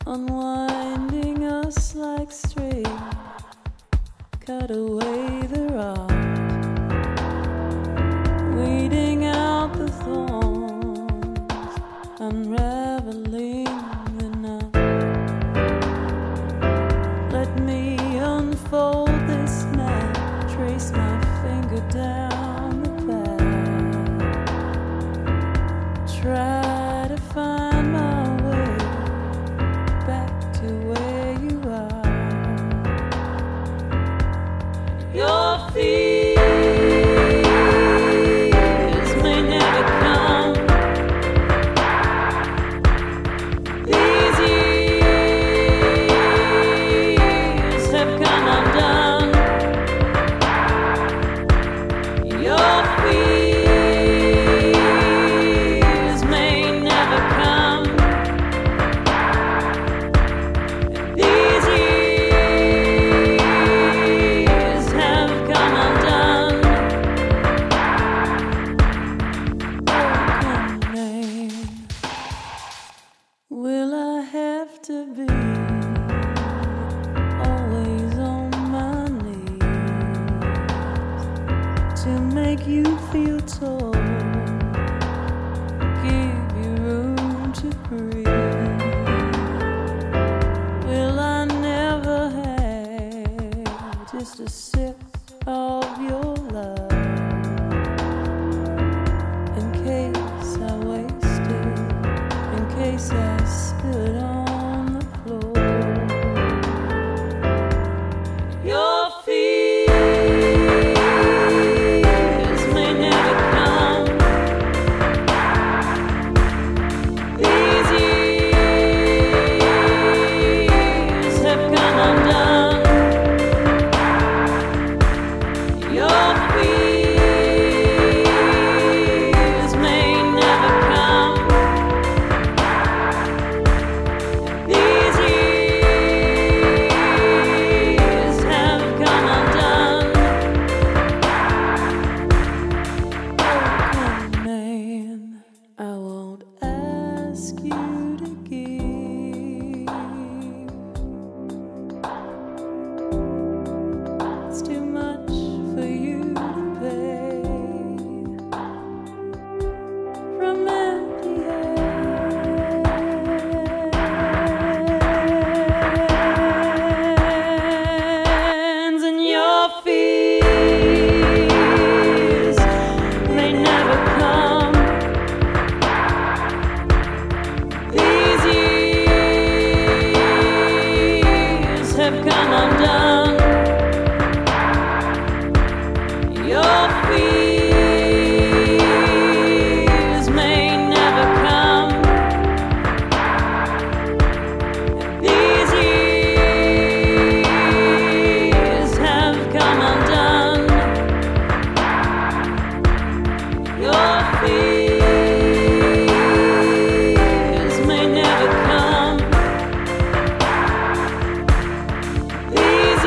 unwinding us like string, cut away the rod, weeding out the thorns, unraveling the knot. Let me unfold this map, trace my finger down the path, try to find my way back to where you are. Your fears may never come. These years have come undone. Your fears may never come. These years have come undone. Broken man, will I have to be always on my knees to make you feel tall, give you room to breathe? Will I never have just a sip of your love in case I waste it, in case I spill it on the floor? Your fears may never come. These years have come undone. Your fears may never come. These years have come undone. Broken man, I won't ask you to give. It's too much for you to pay. From empty hands, and your fears may never come. These years have come undone. Your fears may never come. These years have come undone. Your fears may never come. These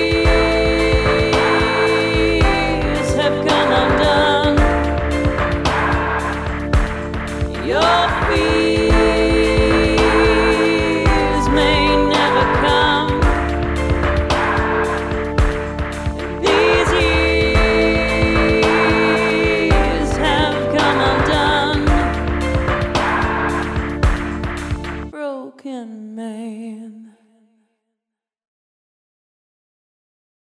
years have come undone. Your fears may never come. These years have come undone. Broken man.